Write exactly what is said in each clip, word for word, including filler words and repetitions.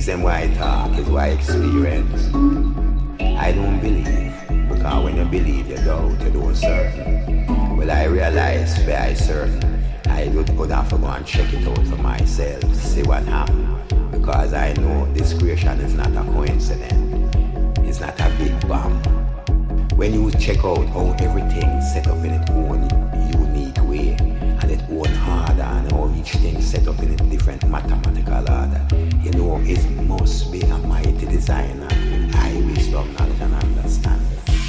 things them why I talk is why I experience. I don't believe, because when you believe you doubt, you don't certain. Well, I realize where I certain. I would put have to go and check it out for myself, see what happened. Because I know this creation is not a coincidence. It's not a big bang. When you check out how everything set up in its own unique way, and its own order, and how each thing set up in a different mathematical order, you know it must be a mighty designer with high wisdom, knowledge, and understanding.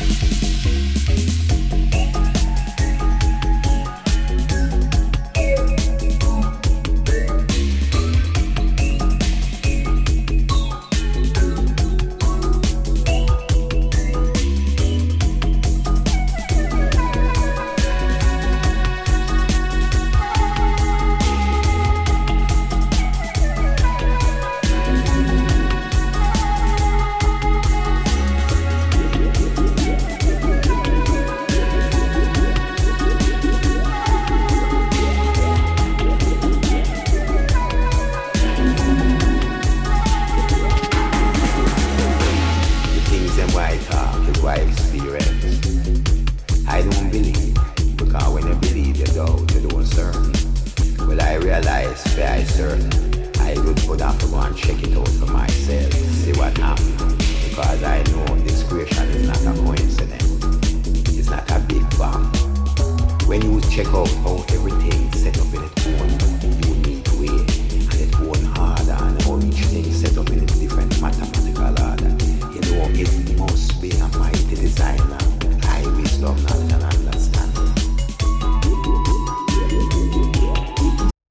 Check out how everything set up in its own unique way, and its own order, and how each thing set up in its different mathematical order. You know, it must be a mighty designer